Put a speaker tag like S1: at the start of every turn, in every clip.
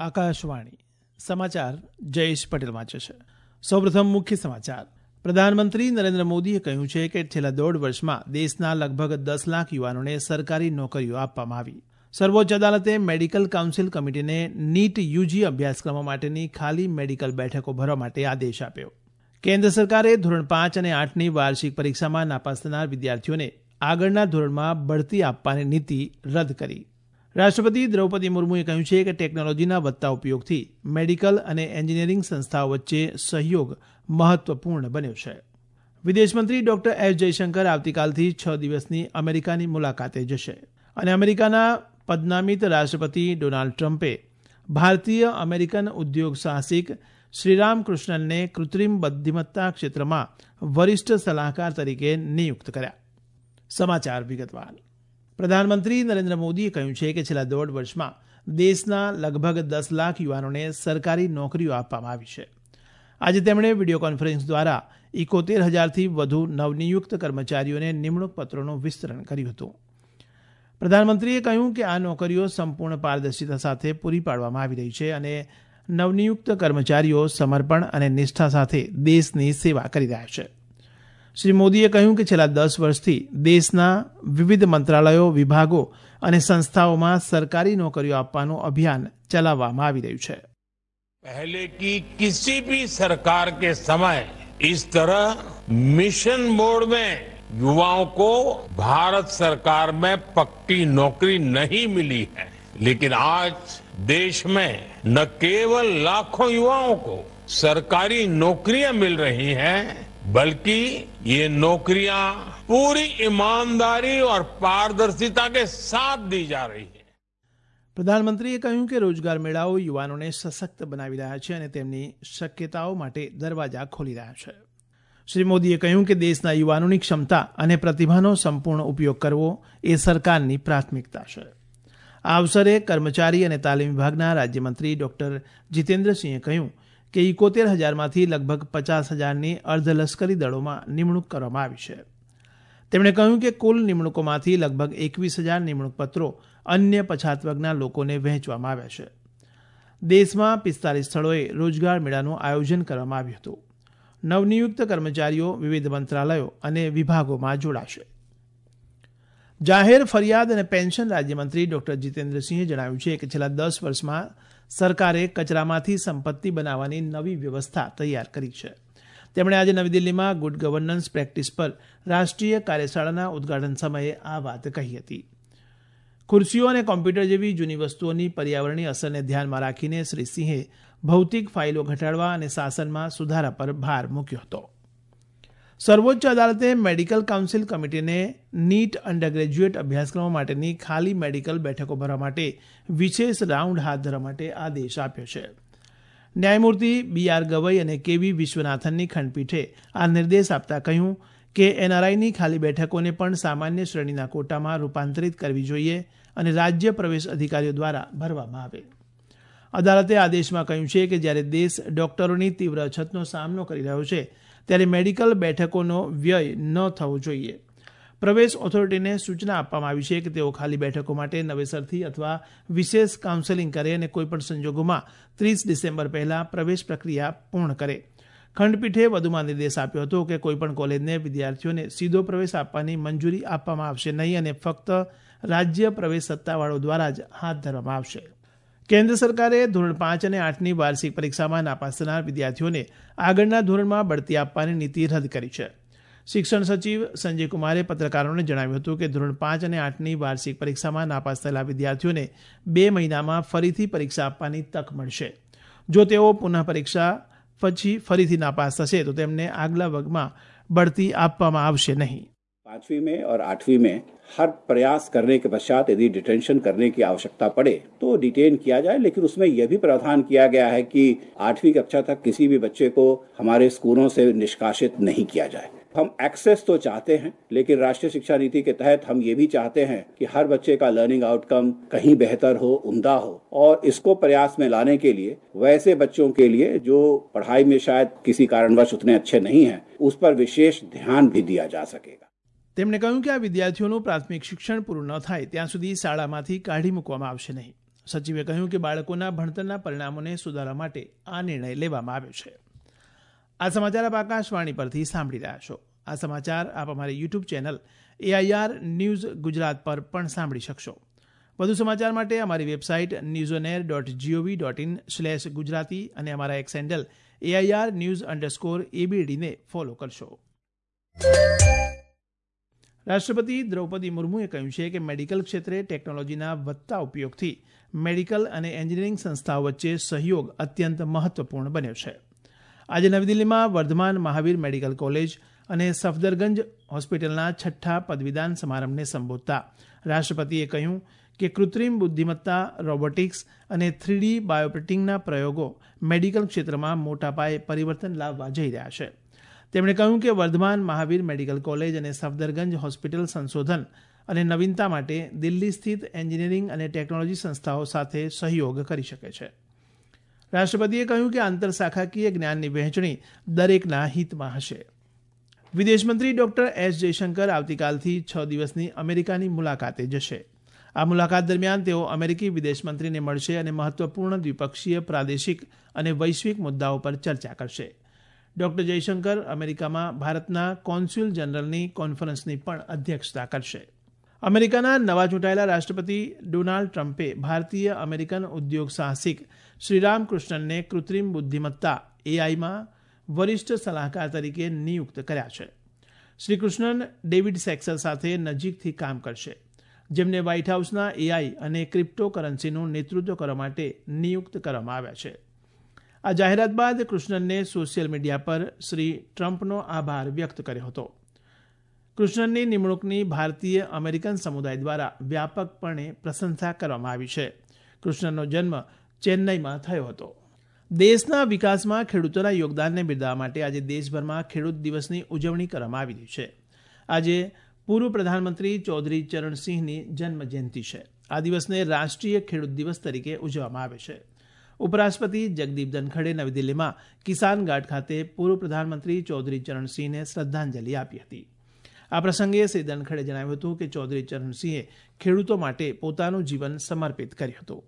S1: આકાશવાણી સમાચાર જયેશ પટેલ વાંચે છે. સૌપ્રથમ મુખ્ય સમાચાર. પ્રધાનમંત્રી નરેન્દ્ર મોદીએ કહ્યું છે કે છેલ્લા 1.5 વર્ષમાં દેશના લગભગ 10 લાખ યુવાનોને સરકારી નોકરીઓ આપવામાં આવી. સર્વોચ્ચ અદાલતે મેડિકલ કાઉન્સિલ કમિટીને નીટ યુજી અભ્યાસક્રમો માટેની ખાલી મેડિકલ બેઠકો ભરવા માટે આદેશ આપ્યો. કેન્દ્ર સરકારે ધોરણ 5 અને 8ની વાર્ષિક પરીક્ષામાં નાપાસ થનાર વિદ્યાર્થીઓને આગળના ધોરણમાં બઢતી આપવાની નીતિ રદ કરી. રાષ્ટ્રપતિ દ્રૌપદી મુર્મુએ કહ્યું છે કે ટેકનોલોજીના વધતા ઉપયોગથી મેડિકલ અને એન્જિનિયરિંગ સંસ્થાઓ વચ્ચે સહયોગ મહત્વપૂર્ણ બન્યો છે. વિદેશમંત્રી ડોક્ટર એસ જયશંકર આવતીકાલથી 6 દિવસની અમેરિકાની મુલાકાતે જશે અને અમેરિકાના પદનામિત રાષ્ટ્રપતિ ડોનાલ્ડ ટ્રમ્પે ભારતીય અમેરિકન ઉદ્યોગ સાહસિક શ્રીરામ કૃષ્ણનને કૃત્રિમ બુદ્ધિમત્તા ક્ષેત્રમાં વરિષ્ઠ સલાહકાર તરીકે નિયુક્ત કર્યા. સમાચાર વિગતવાર. પ્રધાનમંત્રી નરેન્દ્ર મોદીએ કહ્યું છે કે છેલ્લા 1.5 વર્ષમાં દેશના લગભગ 10 લાખ યુવાનોને સરકારી નોકરીઓ આપવામાં આવી છે. આજે તેમણે વિડીયો કોન્ફરન્સ દ્વારા 71,000થી વધુ નવનિયુક્ત કર્મચારીઓને નિમણૂક પત્રોનું વિસ્તરણ કર્યું હતું. પ્રધાનમંત્રીએ કહ્યું કે આ નોકરીઓ સંપૂર્ણ પારદર્શિતા સાથે પૂરી પાડવામાં આવી રહી છે અને નવનિયુક્ત કર્મચારીઓ સમર્પણ અને નિષ્ઠા સાથે દેશની સેવા કરી રહ્યા છે. શ્રી મોદીએ કહ્યું કે છેલ્લા 10 વર્ષથી દેશના વિવિધ મંત્રાલયો, વિભાગો અને સંસ્થાઓમાં સરકારી નોકરીઓ આપવાનું અભિયાન ચલાવવામાં આવી રહ્યું છે.
S2: पहले की किसी भी सरकार के समय इस तरह मिशन मोड में युवाओं को भारत सरकार में पक्की नौकरी नहीं मिली है, लेकिन आज देश में न केवल लाखों युवाओं को सरकारी नौकरियां मिल रही हैं, बल्कि ये नौकरियां पूरी ईमानदारी और पारदर्शिता के साथ दी जा रही है.
S1: પ્રધાનમંત્રીએ કહ્યું કે રોજગાર મેળાઓ યુવાનોને સશક્ત બનાવી રહ્યા છે અને તેમની શક્યતાઓ માટે દરવાજા ખોલી રહ્યા છે. શ્રી મોદીએ કહ્યું કે દેશના યુવાનોની ક્ષમતા અને પ્રતિભાનો સંપૂર્ણ ઉપયોગ કરવો એ સરકારની પ્રાથમિકતા છે. આ અવસરે કર્મચારી અને તાલીમ વિભાગના રાજ્યમંત્રી ડોક્ટર જીતેન્દ્રસિંહે કહ્યું કે 71,000માંથી લગભગ 50,000ની અર્ધલશ્કરી દળોમાં નિમણૂક કરવામાં આવી છે. તેમણે કહ્યું કે કુલ નિમણૂકોમાંથી લગભગ 21,000 નિમણૂક પત્રો અન્ય પછાત વર્ગના લોકોને વહેંચવામાં આવ્યા છે. દેશમાં 45 સ્થળોએ રોજગાર મેળાનું આયોજન કરવામાં આવ્યું હતું. નવનિયુક્ત કર્મચારીઓ વિવિધ મંત્રાલયો અને વિભાગોમાં જોડાશે. જાહેર ફરિયાદ અને પેન્શન રાજ્યમંત્રી ડોક્ટર જીતેન્દ્રસિંહે જણાવ્યું છે કે છેલ્લા 10 વર્ષમાં સરકારે કચરામાંથી સંપત્તિ બનાવવાની નવી વ્યવસ્થા તૈયાર કરી છે. તેમણે આજે નવી દિલ્હીમાં ગુડ ગવર્નન્સ પ્રેક્ટિસ પર રાષ્ટ્રીય કાર્યશાળાના ઉદઘાટન સમયે આ વાત કહી હતી. ખુરશીઓ અને કોમ્પ્યુટર જેવી જૂની વસ્તુઓની પર્યાવરણીય અસરને ધ્યાનમાં રાખીને શ્રી સિંહે ભૌતિક ફાઇલો ઘટાડવા અને શાસનમાં સુધારા પર ભાર મૂક્યો હતો. સર્વોચ્ચ અદાલતે મેડિકલ કાઉન્સિલ કમિટીને નીટ અંડરગ્રેજ્યુએટ અભ્યાસક્રમો માટેની ખાલી મેડિકલ બેઠકો ભરવા માટે વિશેષ રાઉન્ડ હાથ ધરવા માટે આદેશ આપ્યો છે. ન્યાયમૂર્તિ BR ગવઈ અને KV વિશ્વનાથનની ખંડપીઠે આ નિર્દેશ આપતા કહ્યું કે NRIની ખાલી બેઠકોને પણ સામાન્ય શ્રેણીના કોટામાં રૂપાંતરિત કરવી જોઈએ અને રાજ્ય પ્રવેશ અધિકારીઓ દ્વારા ભરવામાં આવે. અદાલતે આદેશમાં કહ્યું છે કે જ્યારે દેશ ડોક્ટરોની તીવ્ર અછતનો સામનો કરી રહ્યો છે ત્યારે મેડિકલ બેઠકોનો વ્યય ન થવો જોઈએ. પ્રવેશ ઓથોરિટીને સૂચના આપવામાં આવી છે કે તેઓ ખાલી બેઠકો માટે નવેસરથી અથવા વિશેષ કાઉન્સેલિંગ કરે અને કોઈપણ સંજોગોમાં 30 ડિસેમ્બર પહેલા પ્રવેશ પ્રક્રિયા પૂર્ણ કરે. ખંડપીઠે વધુમાં નિર્દેશ આપ્યો હતો કે કોઈપણ કોલેજને વિદ્યાર્થીઓને સીધો પ્રવેશ આપવાની મંજૂરી આપવામાં આવશે નહીં અને ફક્ત રાજ્ય પ્રવેશ સત્તાવાળો દ્વારા જ હાથ ધરવામાં આવશે. કેન્દ્ર સરકારે ધોરણ 5 અને 8ની વાર્ષિક પરીક્ષામાં નાપાસ થનાર વિદ્યાર્થીઓને આગળના ધોરણમાં બઢતી આપવાની નીતિ રદ કરી છે. શિક્ષણ સચિવ સંજય કુમારે પત્રકારોને જણાવ્યું હતું કે ધોરણ 5 અને 8ની વાર્ષિક પરીક્ષામાં નાપાસ થયેલા વિદ્યાર્થીઓને 2 મહિનામાં ફરીથી પરીક્ષા આપવાની તક મળશે. જો તેઓ પુનઃ પરીક્ષા પછી ફરીથી નાપાસ થશે તો તેમને આગલા વર્ગમાં બઢતી આપવામાં આવશે નહીં.
S3: 5वीं में और 8वीं में हर प्रयास करने के पश्चात यदि डिटेंशन करने की आवश्यकता पड़े तो डिटेन किया जाए, लेकिन उसमें यह भी प्रावधान किया गया है कि 8वीं कक्षा तक किसी भी बच्चे को हमारे स्कूलों से निष्कासित नहीं किया जाए. हम एक्सेस तो चाहते हैं, लेकिन राष्ट्रीय शिक्षा नीति के तहत हम ये भी चाहते हैं कि हर बच्चे का लर्निंग आउटकम कहीं बेहतर हो, उम्दा हो, और इसको प्रयास में लाने के लिए वैसे बच्चों के लिए जो पढ़ाई में शायद किसी कारणवश उतने अच्छे नहीं हैं, उस पर विशेष ध्यान भी दिया जा सकेगा.
S1: તેમણે કહ્યું કે આ વિદ્યાર્થીઓનું પ્રાથમિક શિક્ષણ પૂરું ન થાય ત્યાં સુધી શાળામાંથી કાઢી મૂકવામાં આવશે નહીં. સચિવે કહ્યું કે બાળકોના ભણતરના પરિણામોને સુધારવા માટે આ નિર્ણય લેવામાં આવ્યો છે. આ સમાચાર આપ આકાશવાણી પરથી સાંભળી રહ્યા છો. આ સમાચાર આપ અમારી YouTube channel AIR news Gujarat પર પણ સાંભળી શકશો. વધુ સમાચાર માટે અમારી વેબસાઇટ newsonair.gov.in/gujarati અને અમારા એક્સ હેન્ડલ AIR_news_ABD ને ફોલો કરશો. રાષ્ટ્રપતિ દ્રૌપદી મુર્મુએ કહ્યું છે કે મેડિકલ ક્ષેત્રે ટેકનોલોજીના વધતા ઉપયોગથી મેડિકલ અને એન્જિનિયરિંગ સંસ્થાઓ વચ્ચે સહયોગ અત્યંત મહત્વપૂર્ણ બન્યો છે. આજે નવી દિલ્હીમાં વર્ધમાન મહાવીર મેડિકલ કોલેજ અને સફદરગંજ હોસ્પિટલના 6ઠ્ઠા પદવીદાન સમારંભને સંબોધતા રાષ્ટ્રપતિએ કહ્યું કે કૃત્રિમ બુદ્ધિમત્તા, રોબોટિક્સ અને 3D બાયોપ્રિન્ટિંગના પ્રયોગો મેડિકલ ક્ષેત્રમાં મોટા પાયે પરિવર્તન લાવવા જઈ રહ્યા છે. તેમણે કહ્યું કે વર્ધમાન મહાવીર મેડિકલ કોલેજ અને સફદરગંજ હોસ્પિટલ સંશોધન અને નવીનતા માટે દિલ્હી સ્થિત એન્જિનિયરિંગ અને ટેકનોલોજી સંસ્થાઓ સાથે સહયોગ કરી શકે છે. રાષ્ટ્રપતિએ કહ્યું કે આંતરશાખાકીય જ્ઞાનની વહેંચણી દરેકના હિતમાં હશે. વિદેશમંત્રી ડોક્ટર એસ જયશંકર આવતીકાલથી 6 દિવસની અમેરિકાની મુલાકાતે જશે. આ મુલાકાત દરમિયાન તેઓ અમેરિકી વિદેશમંત્રીને મળશે અને મહત્વપૂર્ણ દ્વિપક્ષીય, પ્રાદેશિક અને વૈશ્વિક મુદ્દાઓ પર ચર્ચા કરશે. ડોક્ટર જયશંકર અમેરિકામાં ભારતના કોન્સ્યુલ જનરલની કોન્ફરન્સની પણ અધ્યક્ષતા કરશે. અમેરિકાના નવા ચૂંટાયેલા રાષ્ટ્રપતિ ડોનાલ્ડ ટ્રમ્પે ભારતીય અમેરિકન ઉદ્યોગ સાહસિક શ્રીરામ કૃષ્ણનને કૃત્રિમ બુદ્ધિમત્તા AIમાં વરિષ્ઠ સલાહકાર તરીકે નિયુક્ત કર્યા છે. શ્રી કૃષ્ણન ડેવિડ સેક્સર સાથે નજીકથી કામ કરશે, જેમને વ્હાઇટ હાઉસના AI અને ક્રિપ્ટોકરન્સીનું નેતૃત્વ કરવા માટે નિયુક્ત કરવામાં આવ્યા છે. આ જાહેરાત બાદ કૃષ્ણનને સોશિયલ મીડિયા પર શ્રી ટ્રમ્પનો આભાર વ્યક્ત કર્યો હતો. કૃષ્ણનની નિમણૂકની ભારતીય અમેરિકન સમુદાય દ્વારા વ્યાપકપણે પ્રશંસા કરવામાં આવી છે. કૃષ્ણનનો જન્મ ચેન્નઈમાં થયો હતો. દેશના વિકાસમાં ખેડૂતોના યોગદાનને બિરદાવવા માટે આજે દેશભરમાં ખેડૂત દિવસની ઉજવણી કરવામાં આવી રહી છે. આજે પૂર્વ પ્રધાનમંત્રી ચૌધરી ચરણસિંહની જન્મજયંતિ છે. આ દિવસને રાષ્ટ્રીય ખેડૂત દિવસ તરીકે ઉજવવામાં આવે છે. ઉપરાષ્ટ્રપતિ જગદીપ ધનખડે નવી દિલ્હીમાં કિસાન ઘાટ ખાતે પૂર્વ પ્રધાનમંત્રી ચૌધરી ચરણસિંહને શ્રદ્ધાંજલિ આપી હતી. આ પ્રસંગે શ્રી ધનખડે જણાવ્યું હતું કે ચૌધરી ચરણસિંહે ખેડૂતો માટે પોતાનું જીવન સમર્પિત કર્યું હતું.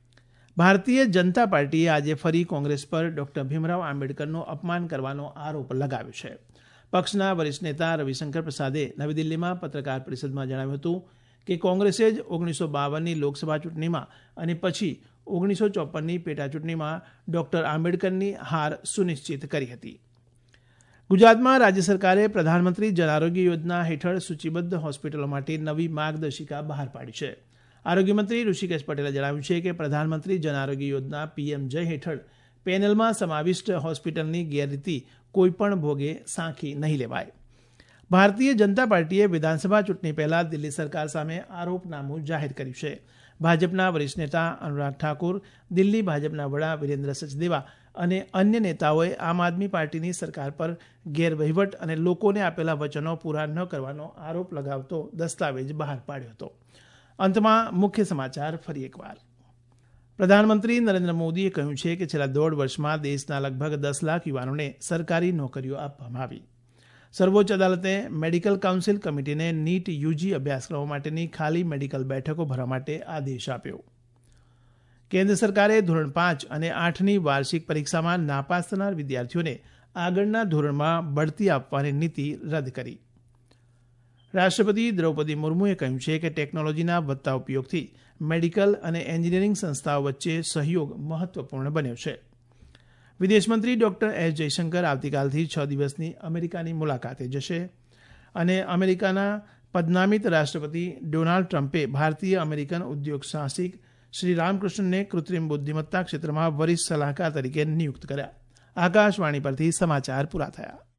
S1: ભારતીય જનતા પાર્ટીએ આજે ફરી કોંગ્રેસ પર ડોક્ટર ભીમરાવ આંબેડકરનું અપમાન કરવાનો આરોપ લગાવ્યો છે. પક્ષના વરિષ્ઠ નેતા રવિશંકર પ્રસાદે નવી દિલ્હીમાં પત્રકાર પરિષદમાં જણાવ્યું હતું કે કોંગ્રેસે જ 1952ની લોકસભા ચૂંટણીમાં અને પછી 1954ની પેટા ચૂંટણીમાં ડોક્ટર આંબેડકરની હાર સુનિશ્ચિત કરી હતી. ગુજરાતમાં રાજ્ય સરકારે પ્રધાનમંત્રી જન આરોગ્ય યોજના હેઠળ સૂચિબદ્ધ હોસ્પિટલો માટે નવી માર્ગદર્શિકા બહાર પાડી છે. આરોગ્યમંત્રી ઋષિકેશ પટેલે જણાવ્યું છે કે પ્રધાનમંત્રી જન આરોગ્ય યોજના PMJ હેઠળ પેનલમાં સમાવિષ્ટ હોસ્પિટલની ગેરરીતિ કોઈપણ ભોગે સાંખી નહીં લેવાય. ભારતીય જનતા પાર્ટીએ વિધાનસભા ચૂંટણી પહેલા દિલ્હી સરકાર સામે આરોપનામું જાહેર કર્યું છે. ભાજપના વરિષ્ઠ નેતા અનુરાગ ઠાકુર, દિલ્હી ભાજપના વડા વિરેન્દ્ર સચદેવા અને અન્ય નેતાઓએ આમ આદમી પાર્ટીની સરકાર પર ગેરવહીવટ અને લોકોને આપેલા વચનો પૂરા ન કરવાનો આરોપ લગાવતો દસ્તાવેજ બહાર પાડ્યો હતો. અંતમાં મુખ્ય સમાચાર ફરી એકવાર. પ્રધાનમંત્રી નરેન્દ્ર મોદીએ કહ્યું છે કે છેલ્લા 1.5 વર્ષમાં દેશના લગભગ 10 લાખ યુવાનોને સરકારી નોકરીઓ આપવામાં આવી. સર્વોચ્ચ અદાલતે મેડિકલ કાઉન્સિલ કમિટીને નીટ UG અભ્યાસક્રમો માટેની ખાલી મેડિકલ બેઠકો ભરવા માટે આદેશ આપ્યો. કેન્દ્ર સરકારે ધોરણ 5 અને 8ની વાર્ષિક પરીક્ષામાં નાપાસ થનાર વિદ્યાર્થીઓને આગળના ધોરણમાં બઢતી આપવાની નીતિ રદ કરી. રાષ્ટ્રપતિ દ્રૌપદી મુર્મુએ કહ્યું છે કે ટેકનોલોજીના વધતા ઉપયોગથી મેડિકલ અને એન્જિનિયરિંગ સંસ્થાઓ વચ્ચે સહયોગ મહત્વપૂર્ણ બન્યો છે. વિદેશમંત્રી ડોક્ટર એસ જયશંકર આવતીકાલથી 6 દિવસની અમેરિકાની મુલાકાતે જશે અને અમેરિકાના પદનામિત રાષ્ટ્રપતિ ડોનાલ્ડ ટ્રમ્પે ભારતીય અમેરિકન ઉદ્યોગ સાહસિક શ્રી રામકૃષ્ણને કૃત્રિમ બુદ્ધિમત્તા ક્ષેત્રમાં વરિષ્ઠ સલાહકાર તરીકે નિયુક્ત કર્યા. આકાશવાણી પરથી સમાચાર પૂરા થયા.